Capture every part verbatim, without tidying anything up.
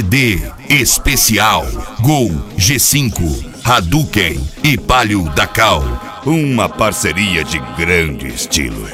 D especial Gol G cinco, Hadouken e Palio da Cal. Uma parceria de grande estilo.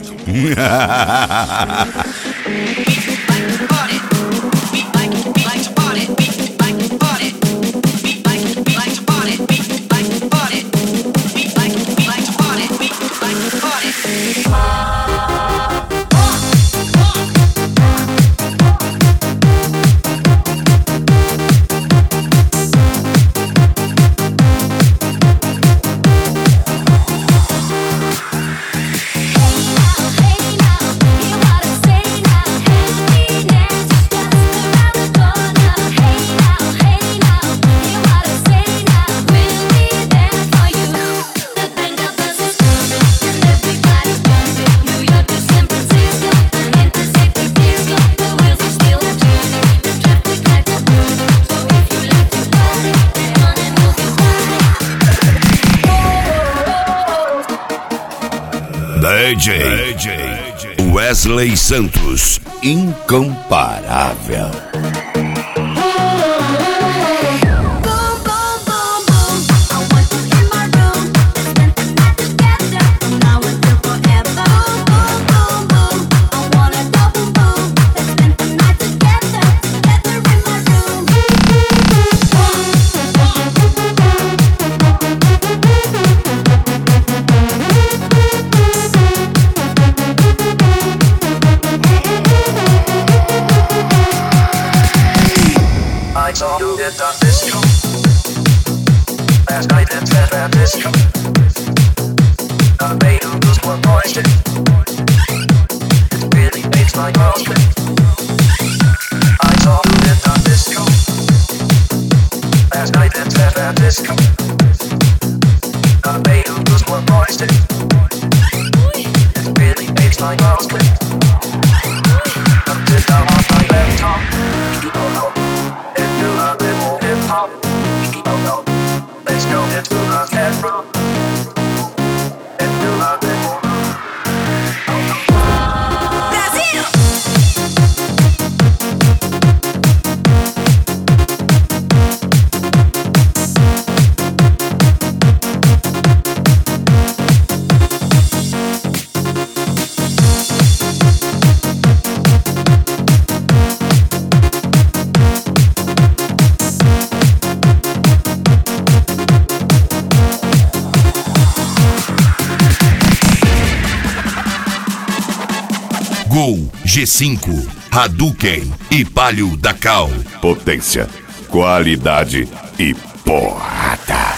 D J Wesley Santos, incomparável. I saw you at the disco last night at San Francisco. The maidens were moistened. It really makes my mouth drip. I saw you at the disco last night at San Francisco. The maidens were moistened. It really makes my mouth drip. I'm just down on my laptop. Oh no. Oh no, let's go into the camera and do a little. Oh no. Brasil! Gol G cinco, Hadouken e Palio da Cal. Potência, qualidade e porrada.